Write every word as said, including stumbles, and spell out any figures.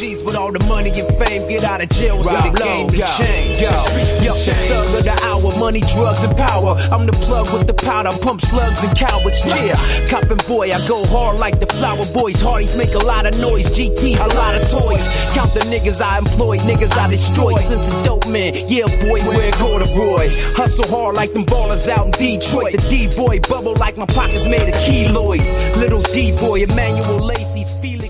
G's with all the money and fame get out of jail, so the game to change. Yo, yo, the thug of the hour, money, drugs, and power. I'm the plug with the powder, pump slugs and cowards. Yeah, coppin' boy, I go hard like the flower boys. Hardies make a lot of noise, G Ts, a lot of toys. Count the niggas I employ, niggas I destroyed since the dope man. Yeah, boy, wear corduroy. Hustle hard like them ballers out in Detroit. The D-boy bubble like my pockets made of keloids. Little D-boy, Emmanuel Lacey's feeling.